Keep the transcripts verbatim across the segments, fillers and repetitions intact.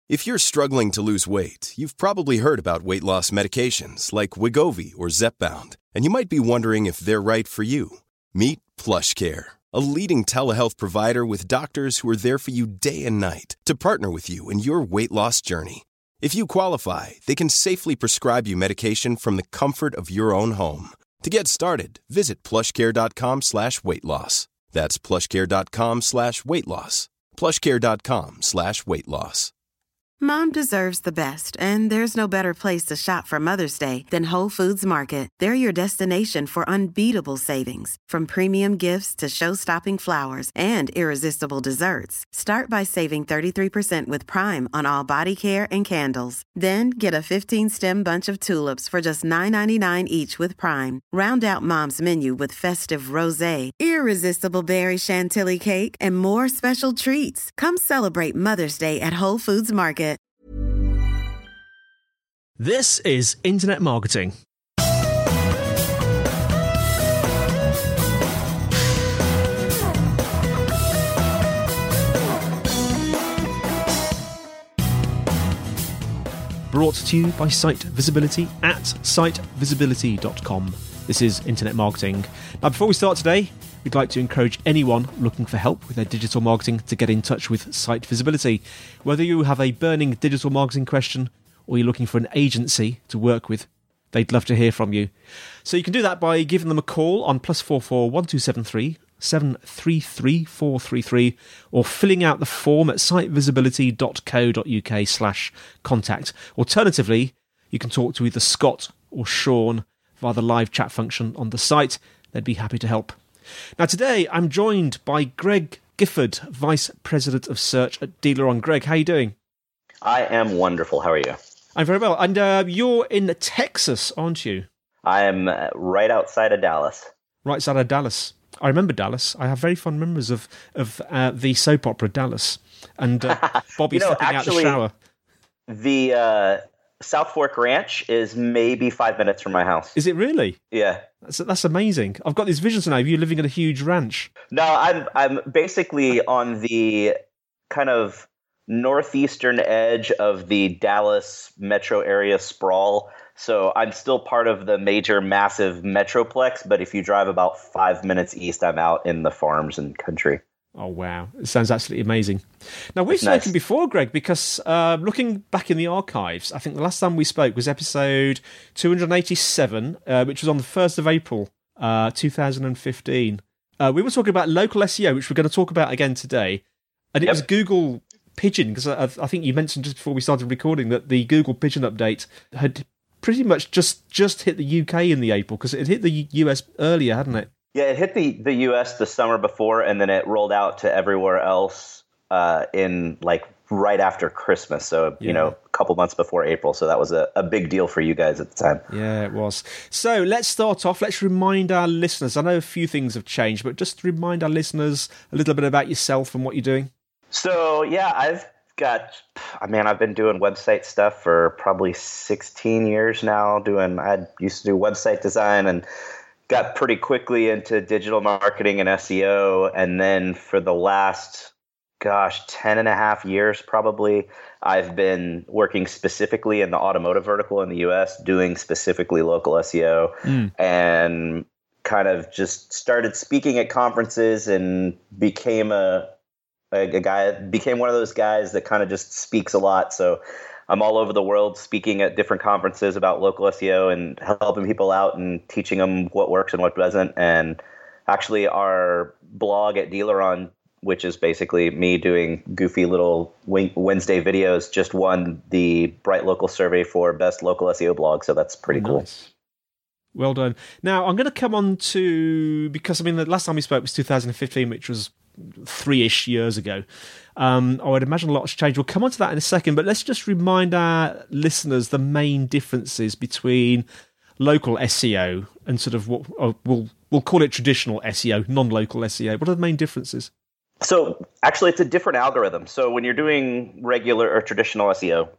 If you're struggling to lose weight, you've probably heard about weight loss medications like Wegovy or Zepbound, and you might be wondering if they're right for you. Meet PlushCare, a leading telehealth provider with doctors who are there for you day and night to partner with you in your weight loss journey. If you qualify, they can safely prescribe you medication from the comfort of your own home. To get started, visit plushcare.com slash weight loss. That's plushcare.com slash weight loss. plushcare.com slash weight loss. Mom deserves the best, and there's no better place to shop for Mother's Day than Whole Foods Market. They're your destination for unbeatable savings, from premium gifts to show-stopping flowers and irresistible desserts. Start by saving thirty-three percent with Prime on all body care and candles. Then get a fifteen-stem bunch of tulips for just nine ninety-nine each with Prime. Round out Mom's menu with festive rosé, irresistible berry chantilly cake, and more special treats. Come celebrate Mother's Day at Whole Foods Market. This is Internet Marketing. Brought to you by Site Visibility at site visibility dot com. This is Internet Marketing. Now, before we start today, we'd like to encourage anyone looking for help with their digital marketing to get in touch with Site Visibility. Whether you have a burning digital marketing question or you're looking for an agency to work with, they'd love to hear from you. So you can do that by giving them a call on plus four four one two seven three seven three three four three three or filling out the form at sitevisibility.co.uk slash contact. Alternatively, you can talk to either Scott or Sean via the live chat function on the site. They'd be happy to help. Now today I'm joined by Greg Gifford, Vice President of Search at Dealeron. Greg, how are you doing? I am wonderful. How are you? I'm very well. And uh, you're in Texas, aren't you? I am right outside of Dallas. Right outside of Dallas. I remember Dallas. I have very fond memories of of uh, the soap opera Dallas and uh, Bobby you know, stepping actually, out the shower. The uh, South Fork Ranch is maybe five minutes from my house. Is it really? Yeah. That's, that's amazing. I've got these visions now of you living at a huge ranch. No, I'm I'm basically on the kind of northeastern edge of the Dallas metro area sprawl. So I'm still part of the major, massive metroplex, but if you drive about five minutes east, I'm out in the farms and country. Oh, wow. It sounds absolutely amazing. Now, we've It's spoken nice. before, Greg, because uh, looking back in the archives, I think the last time we spoke was episode two hundred eighty-seven, uh, which was on the first of April, uh, two thousand fifteen. Uh, we were talking about local S E O, which we're going to talk about again today. And it Yep. was Google Pigeon, because I, I think you mentioned just before we started recording that the Google Pigeon update had pretty much just, just hit the U K in the April, because it hit the U S earlier, hadn't it? Yeah, it hit the, the U S the summer before, and then it rolled out to everywhere else uh, in like right after Christmas. So, Yeah. you know, a couple months before April. So that was a, a big deal for you guys at the time. Yeah, it was. So let's start off. Let's remind our listeners. I know a few things have changed, but just remind our listeners a little bit about yourself and what you're doing. So, yeah, I've got, I mean, I've been doing website stuff for probably sixteen years now. Doing, I used to do website design and got pretty quickly into digital marketing and S E O. And then for the last, gosh, ten and a half years probably, I've been working specifically in the automotive vertical in the U S, doing specifically local S E O, Mm. and kind of just started speaking at conferences and became a, a, a guy, became one of those guys that kind of just speaks a lot. So I'm all over the world speaking at different conferences about local S E O and helping people out and teaching them what works and what doesn't. And actually our blog at Dealeron, which is basically me doing goofy little Wednesday videos, just won the Bright Local survey for best local S E O blog. So that's pretty cool. Nice. Well done. Now, I'm going to come on to, because I mean, the last time we spoke was two thousand fifteen, which was three-ish years ago. Um, I would imagine a lot has changed. We'll come on to that in a second, but let's just remind our listeners the main differences between local S E O and sort of what uh, we'll we'll call it traditional S E O, non-local S E O. What are the main differences? So actually, it's a different algorithm. So when you're doing regular or traditional S E O,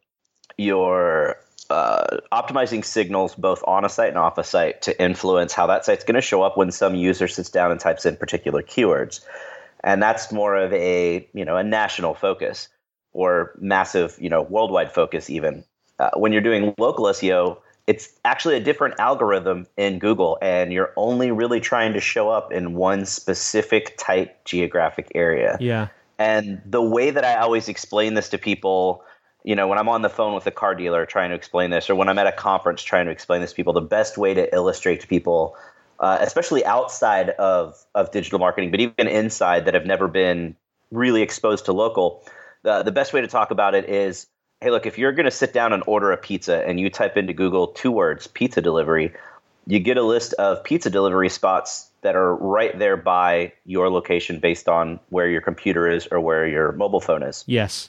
you're uh, optimizing signals both on a site and off a site to influence how that site's going to show up when some user sits down and types in particular keywords. And that's more of a, you know, a national focus. or massive, you know, worldwide focus even. Uh, when you're doing local S E O, it's actually a different algorithm in Google, and you're only really trying to show up in one specific tight geographic area. Yeah. And the way that I always explain this to people, you know, when I'm on the phone with a car dealer trying to explain this, or when I'm at a conference trying to explain this to people, the best way to illustrate to people, uh, especially outside of, of digital marketing, but even inside that have never been really exposed to local, the, the best way to talk about it is, hey, look, if you're going to sit down and order a pizza and you type into Google two words, pizza delivery, you get a list of pizza delivery spots that are right there by your location based on where your computer is or where your mobile phone is. Yes.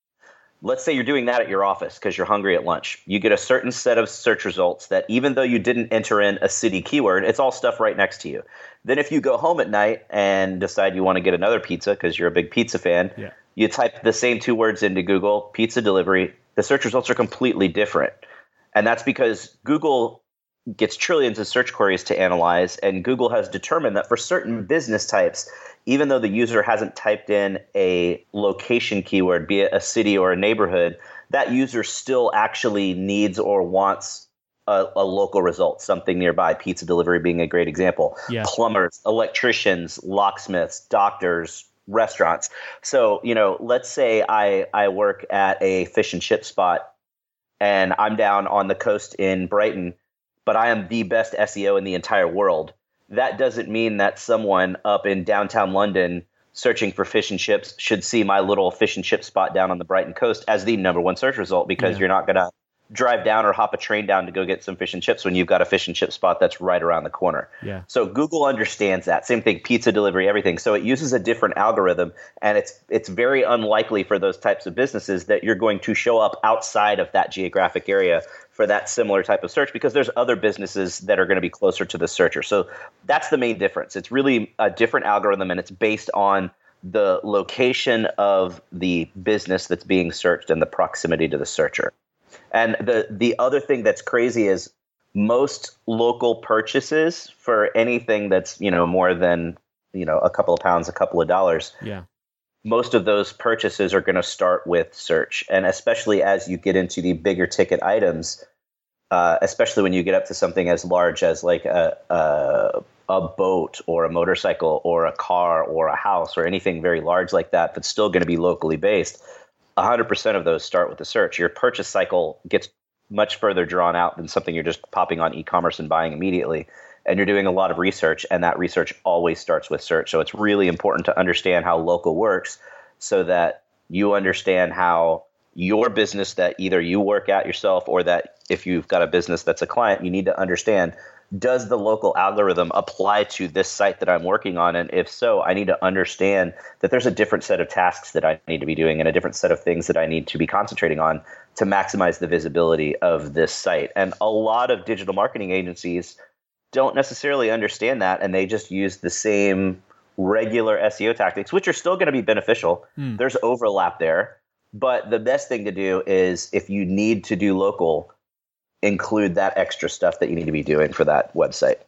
Let's say you're doing that at your office because you're hungry at lunch. You get a certain set of search results that even though you didn't enter in a city keyword, it's all stuff right next to you. Then if you go home at night and decide you want to get another pizza because you're a big pizza fan, yeah. you type the same two words into Google, pizza delivery, the search results are completely different. And that's because Google gets trillions of search queries to analyze, and Google has determined that for certain business types, even though the user hasn't typed in a location keyword, be it a city or a neighborhood, that user still actually needs or wants a, a local result, something nearby, pizza delivery being a great example. Yeah. Plumbers, electricians, locksmiths, doctors, restaurants. So, you know, let's say I, I work at a fish and chip spot and I'm down on the coast in Brighton, but I am the best S E O in the entire world. That doesn't mean that someone up in downtown London searching for fish and chips should see my little fish and chip spot down on the Brighton coast as the number one search result, because yeah. you're not going to drive down or hop a train down to go get some fish and chips when you've got a fish and chip spot that's right around the corner. Yeah. So Google understands that. Same thing, pizza delivery, everything. So it uses a different algorithm, and it's it's very unlikely for those types of businesses that you're going to show up outside of that geographic area for that similar type of search, because there's other businesses that are going to be closer to the searcher. So that's the main difference. It's really a different algorithm, and it's based on the location of the business that's being searched and the proximity to the searcher. And the the other thing that's crazy is most local purchases for anything that's, you know, more than, you know, a couple of pounds, a couple of dollars. Yeah. Most of those purchases are going to start with search. And especially as you get into the bigger ticket items, uh, especially when you get up to something as large as like a, a a boat or a motorcycle or a car or a house or anything very large like that, that's still going to be locally based, one hundred percent of those start with the search. Your purchase cycle gets much further drawn out than something you're just popping on e-commerce and buying immediately. And you're doing a lot of research, and that research always starts with search. So it's really important to understand how local works so that you understand how your business that either you work at yourself or that if you've got a business that's a client, you need to understand, does the local algorithm apply to this site that I'm working on? And if so, I need to understand that there's a different set of tasks that I need to be doing and a different set of things that I need to be concentrating on to maximize the visibility of this site. And a lot of digital marketing agencies don't necessarily understand that, and they just use the same regular S E O tactics, which are still going to be beneficial. Mm. There's overlap there. But the best thing to do is, if you need to do local, include that extra stuff that you need to be doing for that website.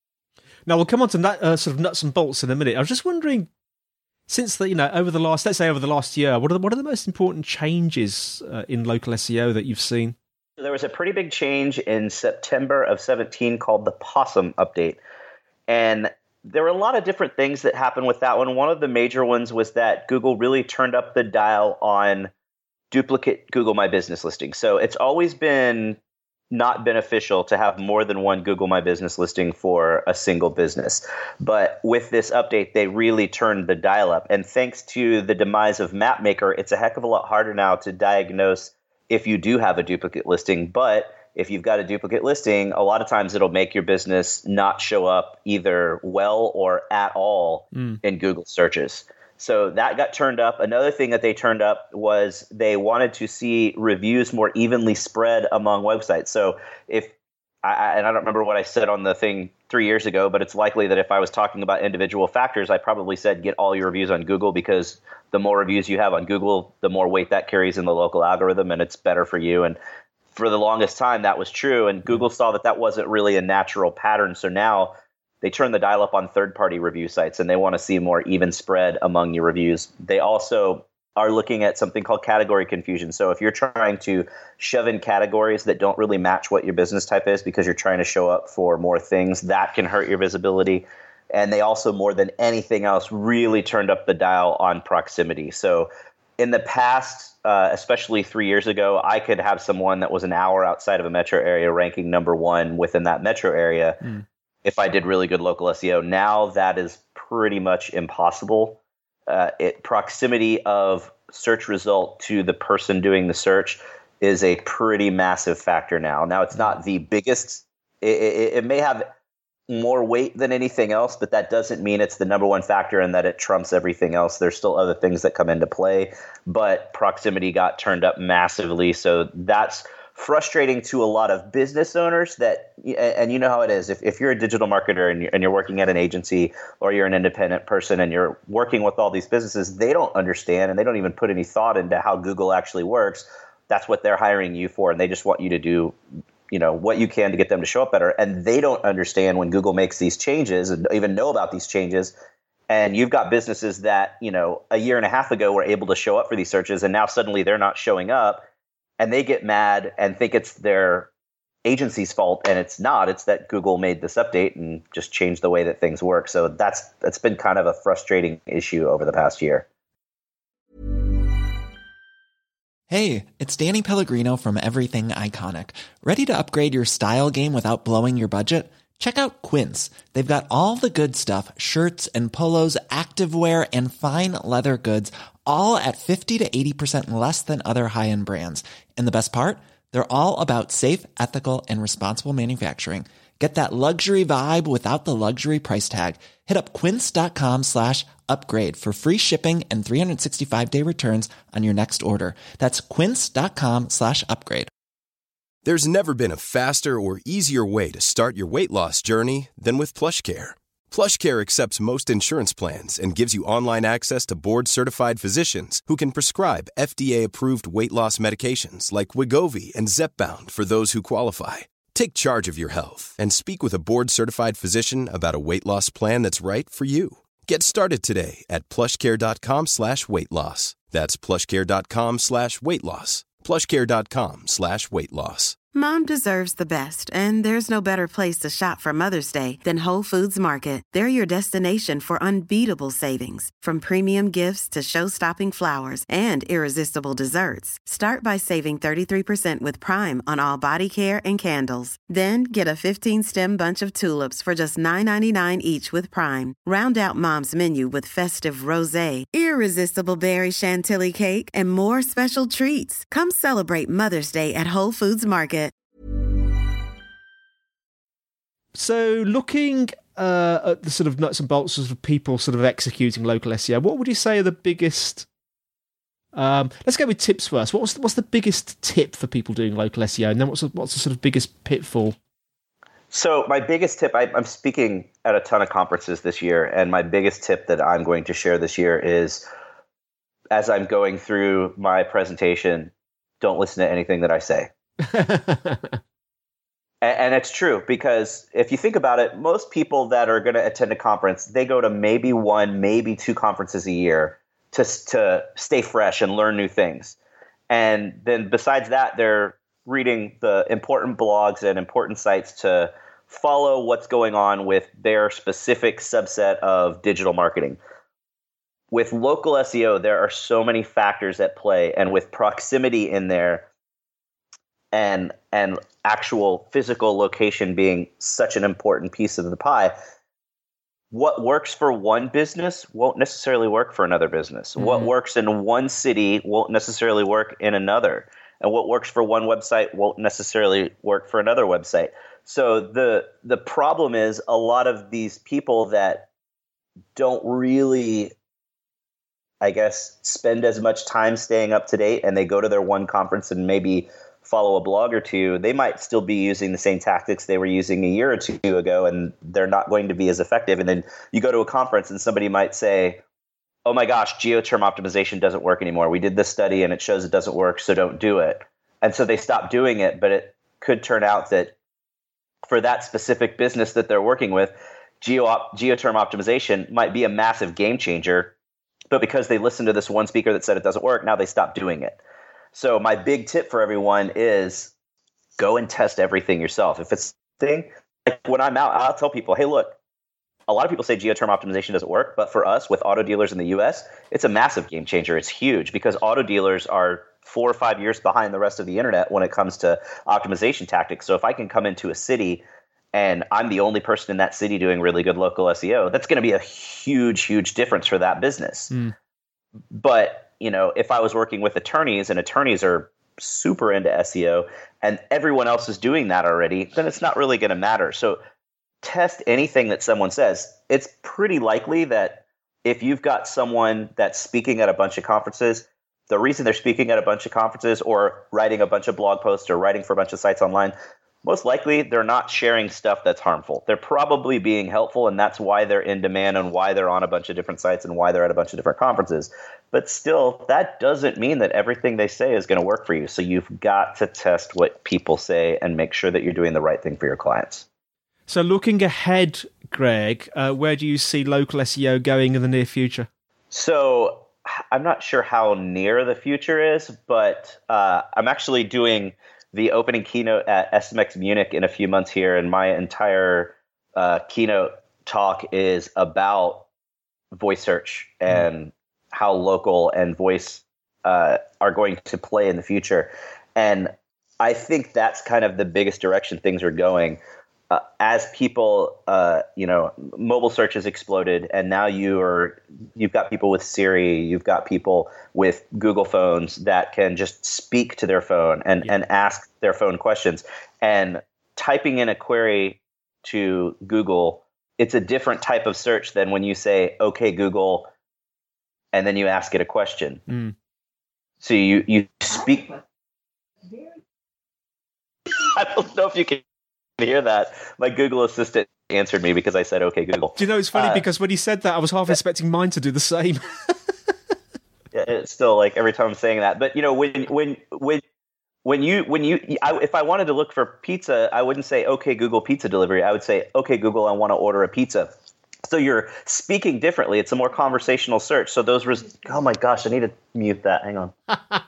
Now, we'll come on to that uh, sort of nuts and bolts in a minute. I was just wondering, since the, you know, over the last, let's say over the last year, what are the, what are the most important changes uh, in local S E O that you've seen? There was a pretty big change in September of seventeen called the Possum update. And there were a lot of different things that happened with that one. One of the major ones was that Google really turned up the dial on duplicate Google My Business listings. So it's always been not beneficial to have more than one Google My Business listing for a single business. But with this update, they really turned the dial up. And thanks to the demise of MapMaker, it's a heck of a lot harder now to diagnose if you do have a duplicate listing. But if you've got a duplicate listing, a lot of times it'll make your business not show up either well or at all mm. in Google searches. So that got turned up. Another thing that they turned up was they wanted to see reviews more evenly spread among websites. So if I, and I don't remember what I said on the thing three years ago, but it's likely that if I was talking about individual factors, I probably said get all your reviews on Google, because the more reviews you have on Google, the more weight that carries in the local algorithm, and it's better for you. And for the longest time, that was true. And Google saw that that wasn't really a natural pattern. So now they turn the dial up on third-party review sites, and they want to see more even spread among your reviews. They also are looking at something called category confusion. So if you're trying to shove in categories that don't really match what your business type is because you're trying to show up for more things, that can hurt your visibility. And they also, more than anything else, really turned up the dial on proximity. So in the past, uh, especially three years ago, I could have someone that was an hour outside of a metro area ranking number one within that metro area mm. if I did really good local S E O. Now that is pretty much impossible. Uh, it proximity of search result to the person doing the search is a pretty massive factor now. Now, it's not the biggest. It, it, it may have more weight than anything else, but that doesn't mean it's the number one factor and that it trumps everything else. There's still other things that come into play, but proximity got turned up massively. So that's frustrating to a lot of business owners that, and you know how it is, if, if you're a digital marketer and you're, and you're working at an agency or you're an independent person and you're working with all these businesses, they don't understand and they don't even put any thought into how Google actually works. That's what they're hiring you for. And they just want you to do, you know, what you can to get them to show up better. And they don't understand when Google makes these changes and even know about these changes. And you've got businesses that, you know, a year and a half ago were able to show up for these searches and now suddenly they're not showing up. And they get mad and think it's their agency's fault, and it's not. It's that Google made this update and just changed the way that things work. So that's that's been kind of a frustrating issue over the past year. Hey, it's Danny Pellegrino from Everything Iconic. Ready to upgrade your style game without blowing your budget? Check out Quince. They've got all the good stuff, shirts and polos, activewear, and fine leather goods, all at fifty to eighty percent less than other high-end brands. And the best part? They're all about safe, ethical, and responsible manufacturing. Get that luxury vibe without the luxury price tag. Hit up quince.com slash upgrade for free shipping and three sixty-five day returns on your next order. That's quince.com slash upgrade. There's never been a faster or easier way to start your weight loss journey than with PlushCare. PlushCare accepts most insurance plans and gives you online access to board-certified physicians who can prescribe F D A-approved weight loss medications like Wegovy and Zepbound for those who qualify. Take charge of your health and speak with a board-certified physician about a weight loss plan that's right for you. Get started today at plushcare.com slash weight loss. That's plushcare.com slash weight loss. plushcare.com slash weight loss. Mom deserves the best, and there's no better place to shop for Mother's Day than Whole Foods Market. They're your destination for unbeatable savings, from premium gifts to show-stopping flowers and irresistible desserts. Start by saving thirty-three percent with Prime on all body care and candles. Then get a fifteen-stem bunch of tulips for just nine ninety-nine each with Prime. Round out Mom's menu with festive rosé, irresistible berry chantilly cake, and more special treats. Come celebrate Mother's Day at Whole Foods Market. So looking uh, at the sort of nuts and bolts of people sort of executing local S E O, what would you say are the biggest... Um, let's go with tips first. What's the, what's the biggest tip for people doing local S E O? And then what's the, what's the sort of biggest pitfall? So my biggest tip, I, I'm speaking at a ton of conferences this year, and my biggest tip that I'm going to share this year is, as I'm going through my presentation, don't listen to anything that I say. And it's true, because if you think about it, most people that are going to attend a conference, they go to maybe one, maybe two conferences a year to to stay fresh and learn new things. And then besides that, they're reading the important blogs and important sites to follow what's going on with their specific subset of digital marketing. With local S E O, there are so many factors at play, and with proximity in there, and and actual physical location being such an important piece of the pie, what works for one business won't necessarily work for another business. Mm-hmm. What works in one city won't necessarily work in another. And what works for one website won't necessarily work for another website. So the the problem is a lot of these people that don't really, I guess, spend as much time staying up to date, and they go to their one conference and maybe follow a blog or two, they might still be using the same tactics they were using a year or two ago, and they're not going to be as effective. And then you go to a conference and somebody might say, oh my gosh, geoterm optimization doesn't work anymore. We did this study and it shows it doesn't work, so don't do it. And so they stop doing it, but it could turn out that for that specific business that they're working with, geo geoterm optimization might be a massive game changer. But because they listened to this one speaker that said it doesn't work, now they stopped doing it. So my big tip for everyone is go and test everything yourself. If it's a thing, like when I'm out, I'll tell people, hey, look, a lot of people say geoterm optimization doesn't work, but for us with auto dealers in the U S, it's a massive game changer. It's huge because auto dealers are four or five years behind the rest of the internet when it comes to optimization tactics. So if I can come into a city and I'm the only person in that city doing really good local S E O, that's going to be a huge, huge difference for that business. Mm. But, you know, if I was working with attorneys and attorneys are super into S E O and everyone else is doing that already, then it's not really going to matter. So test anything that someone says. It's pretty likely that if you've got someone that's speaking at a bunch of conferences, the reason they're speaking at a bunch of conferences or writing a bunch of blog posts or writing for a bunch of sites online, most likely they're not sharing stuff that's harmful. They're probably being helpful, and that's why they're in demand and why they're on a bunch of different sites and why they're at a bunch of different conferences. But still, that doesn't mean that everything they say is going to work for you. So you've got to test what people say and make sure that you're doing the right thing for your clients. So looking ahead, Greg, uh, where do you see local S E O going in the near future? So I'm not sure how near the future is, but uh, I'm actually doing the opening keynote at S M X Munich in a few months here, and my entire uh, keynote talk is about voice search and mm. how local and voice uh, are going to play in the future. And I think that's kind of the biggest direction things are going. Uh, as people, uh, you know, mobile search has exploded, and now you are, you've got people with Siri, you've got people with Google phones that can just speak to their phone and, yeah. and ask their phone questions. And typing in a query to Google, it's a different type of search than when you say, "Okay, Google," and then you ask it a question. Mm. So you you speak. I don't know if you can hear that. My Google Assistant answered me because I said, "Okay, Google." Do you know, it's funny uh, because when he said that, I was half expecting mine to do the same. Yeah, it's still like every time I'm saying that. But you know, when when when when you when you I, if I wanted to look for pizza, I wouldn't say, "Okay, Google, pizza delivery." I would say, "Okay, Google, I want to order a pizza." So you're speaking differently. It's a more conversational search. So those res- oh my gosh, I need to mute that. Hang on.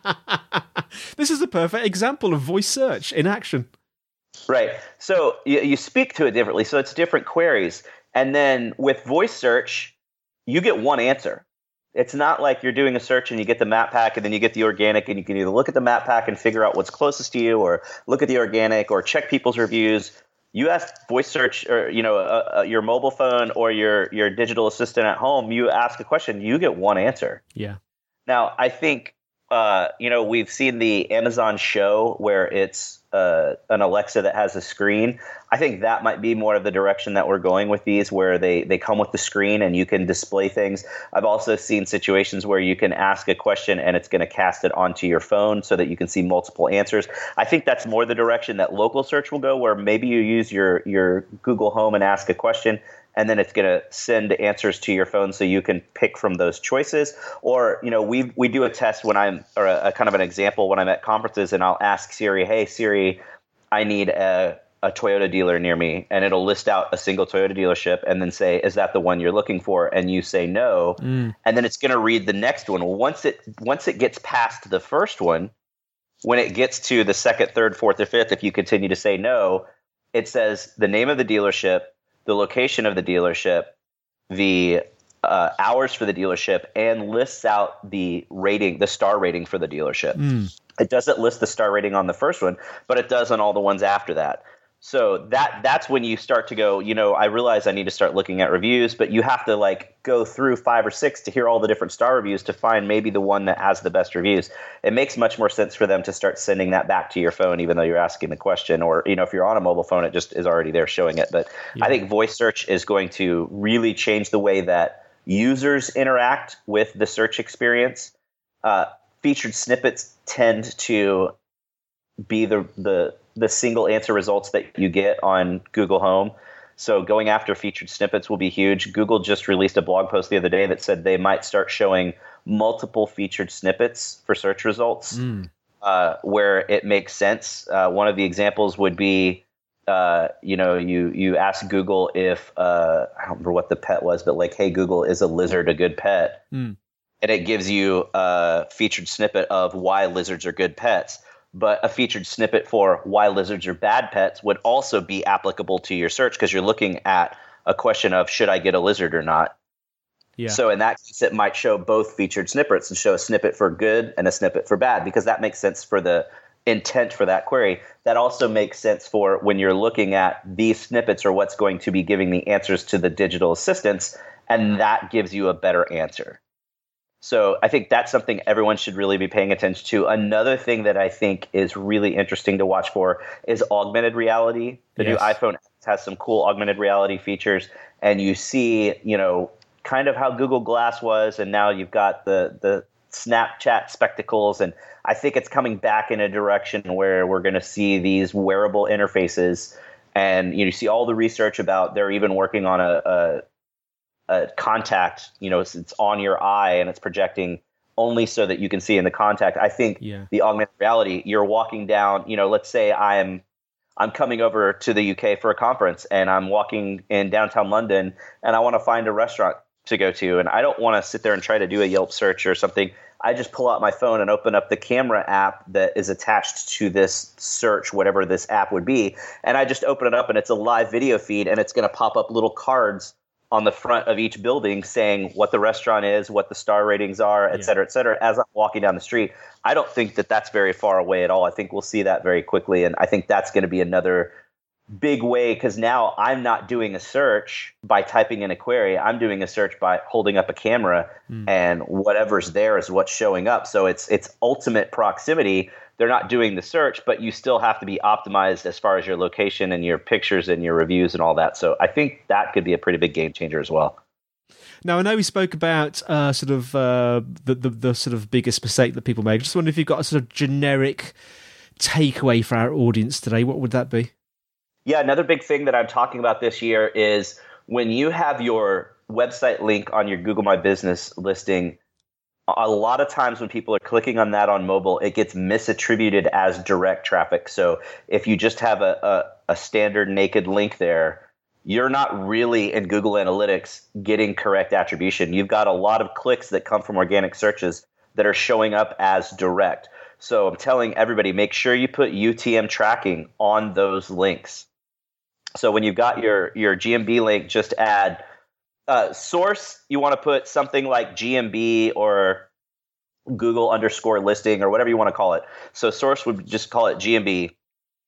This is a perfect example of voice search in action. Right. So you, you speak to it differently. So it's different queries. And then with voice search, you get one answer. It's not like you're doing a search and you get the map pack and then you get the organic, and you can either look at the map pack and figure out what's closest to you, or look at the organic, or check people's reviews. You ask voice search, or you know, uh, uh, your mobile phone or your your digital assistant at home, you ask a question, you get one answer. Yeah. Now, I think uh, you know, we've seen the Amazon Show where it's uh, an Alexa that has a screen. I think that might be more of the direction that we're going with these, where they, they come with the screen and you can display things. I've also seen situations where you can ask a question and it's going to cast it onto your phone so that you can see multiple answers. I think that's more the direction that local search will go, where maybe you use your, your Google Home and ask a question, and then it's going to send answers to your phone so you can pick from those choices. Or, you know, we we do a test when I'm, or a, a kind of an example when I'm at conferences, and I'll ask Siri, "Hey Siri, I need a, a Toyota dealer near me," and it'll list out a single Toyota dealership and then say, "Is that the one you're looking for?" And you say no, mm. and then it's going to read the next one. Well, once it once it gets past the first one, when it gets to the second, third, fourth, or fifth, if you continue to say no, it says the name of the dealership, the location of the dealership, the uh, hours for the dealership, and lists out the rating, the star rating for the dealership. Mm. It doesn't list the star rating on the first one, but it does on all the ones after that. So that that's when you start to go, you know, I realize I need to start looking at reviews, but you have to like go through five or six to hear all the different star reviews to find maybe the one that has the best reviews. It makes much more sense for them to start sending that back to your phone, even though you're asking the question, or, you know, if you're on a mobile phone, it just is already there showing it. But yeah. I think voice search is going to really change the way that users interact with the search experience. Uh, featured snippets tend to be the, the, the single answer results that you get on Google Home. So going after featured snippets will be huge. Google just released a blog post the other day that said they might start showing multiple featured snippets for search results, mm. uh, where it makes sense. Uh, one of the examples would be, uh, you know, you, you ask Google if, uh, I don't remember what the pet was, but like, "Hey, Google, is a lizard a good pet?" Mm. and it gives you a featured snippet of why lizards are good pets. But a featured snippet for why lizards are bad pets would also be applicable to your search because you're looking at a question of should I get a lizard or not? Yeah. So in that case, it might show both featured snippets and show a snippet for good and a snippet for bad because that makes sense for the intent for that query. That also makes sense for when you're looking at these snippets or what's going to be giving the answers to the digital assistants, and that gives you a better answer. So I think that's something everyone should really be paying attention to. Another thing that I think is really interesting to watch for is augmented reality. The yes. new iPhone has some cool augmented reality features, and you see, you know, kind of how Google Glass was, and now you've got the the Snapchat spectacles, and I think it's coming back in a direction where we're going to see these wearable interfaces, and you know, you see all the research about they're even working on a, a a contact, you know, it's, it's on your eye and it's projecting only so that you can see in the contact. I think yeah. the augmented reality, you're walking down, you know, let's say I'm I'm coming over to the U K for a conference and I'm walking in downtown London and I want to find a restaurant to go to, and I don't want to sit there and try to do a Yelp search or something. I just pull out my phone and open up the camera app that is attached to this search, whatever this app would be, and I just open it up and it's a live video feed, and it's going to pop up little cards on the front of each building saying what the restaurant is, what the star ratings are, et cetera, et cetera, as I'm walking down the street. I don't think that that's very far away at all. I think we'll see that very quickly, and I think that's going to be another big way, because now I'm not doing a search by typing in a query. I'm doing a search by holding up a camera, mm. and whatever's there is what's showing up. So it's it's ultimate proximity. They're not doing the search, but you still have to be optimized as far as your location and your pictures and your reviews and all that. So I think that could be a pretty big game changer as well. Now, I know we spoke about uh, sort of uh, the, the the sort of biggest mistake that people make. I just wonder if you've got a sort of generic takeaway for our audience today. What would that be? Yeah, another big thing that I'm talking about this year is when you have your website link on your Google My Business listing, a lot of times when people are clicking on that on mobile, it gets misattributed as direct traffic. So if you just have a, a, a standard naked link there, you're not really in Google Analytics getting correct attribution. You've got a lot of clicks that come from organic searches that are showing up as direct. So I'm telling everybody, make sure you put U T M tracking on those links. So when you've got your, your G M B link, just add uh, source. You want to put something like G M B or Google underscore listing or whatever you want to call it. So source would just call it G M B,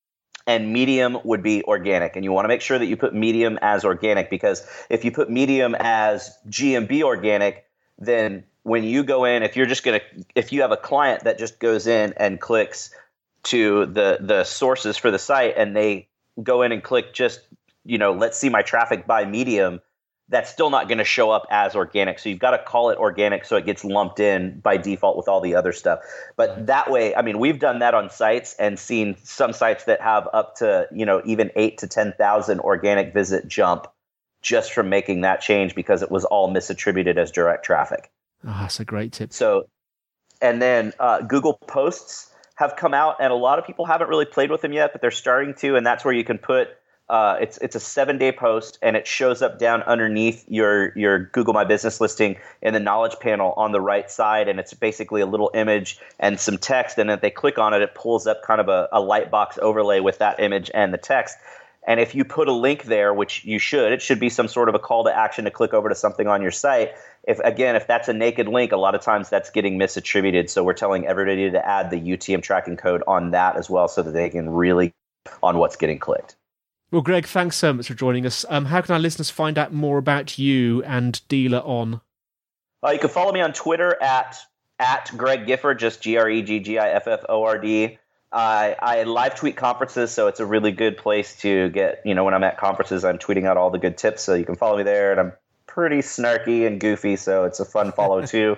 and medium would be organic. And you want to make sure that you put medium as organic, because if you put medium as G M B organic, then when you go in, if you're just going to, if you have a client that just goes in and clicks to the the sources for the site and they go in and click just, you know, let's see my traffic by medium, that's still not going to show up as organic. So you've got to call it organic so it gets lumped in by default with all the other stuff. But that way, I mean, we've done that on sites and seen some sites that have up to, you know, even eight to ten thousand organic visit jump just from making that change because it was all misattributed as direct traffic. Oh, that's a great tip. So, and then uh, Google Posts have come out, and a lot of people haven't really played with them yet, but they're starting to, and that's where you can put uh, it's it's a seven day post, and it shows up down underneath your your Google My Business listing in the knowledge panel on the right side, and it's basically a little image and some text, and if they click on it, it pulls up kind of a, a light box overlay with that image and the text. And if you put a link there, which you should, it should be some sort of a call to action to click over to something on your site. If again, if that's a naked link, a lot of times that's getting misattributed. So we're telling everybody to add the U T M tracking code on that as well so that they can really on what's getting clicked. Well, Greg, thanks so much for joining us. Um, how can our listeners find out more about you and Dealer On? Uh, you can follow me on Twitter at, at Greg Gifford, just G R E G G I F F O R D. I, I live tweet conferences, so it's a really good place to get, you know, when I'm at conferences, I'm tweeting out all the good tips, so you can follow me there, and I'm pretty snarky and goofy, so it's a fun follow too.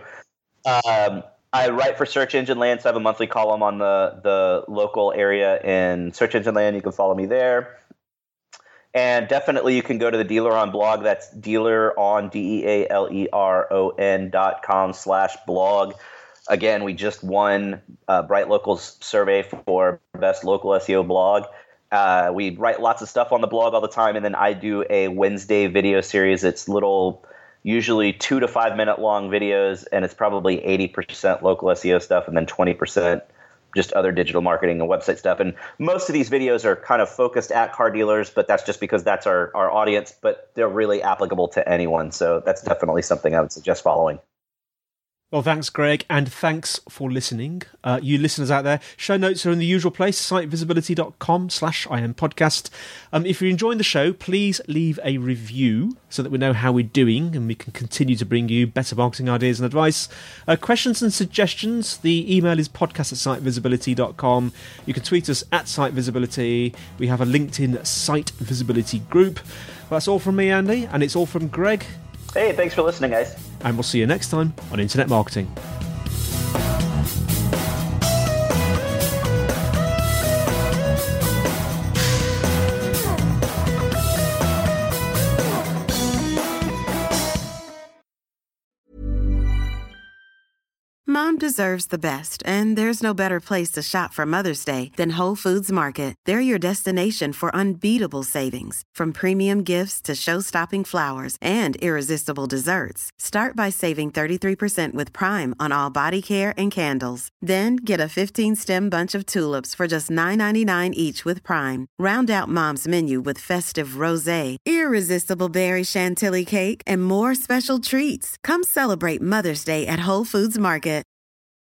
Um, I write for Search Engine Land, so I have a monthly column on the, the local area in Search Engine Land. You can follow me there. And definitely you can go to the Dealer On blog. That's Dealer On, D E A L E R O N dot com slash blog. Again, we just won uh, Bright Local's survey for best local S E O blog. Uh, we write lots of stuff on the blog all the time, and then I do a Wednesday video series. It's little usually two to five minute long videos, and it's probably eighty percent local S E O stuff and then twenty percent just other digital marketing and website stuff. And most of these videos are kind of focused at car dealers, but that's just because that's our, our audience, but they're really applicable to anyone. So that's definitely something I would suggest following. Well, thanks, Greg, and thanks for listening. Uh, you listeners out there, show notes are in the usual place, sitevisibility.com slash IM podcast. Um, if you're enjoying the show, please leave a review so that we know how we're doing and we can continue to bring you better marketing ideas and advice. Uh, questions and suggestions, the email is podcast at sitevisibility dot com. You can tweet us at sitevisibility. We have a LinkedIn Site Visibility group. Well, that's all from me, Andy, and it's all from Greg. Hey, thanks for listening, guys. And we'll see you next time on Internet Marketing. Mom deserves the best, and there's no better place to shop for Mother's Day than Whole Foods Market. They're your destination for unbeatable savings, from premium gifts to show-stopping flowers and irresistible desserts. Start by saving thirty-three percent with Prime on all body care and candles. Then get a fifteen-stem bunch of tulips for just nine ninety-nine each with Prime. Round out Mom's menu with festive rosé, irresistible berry chantilly cake, and more special treats. Come celebrate Mother's Day at Whole Foods Market.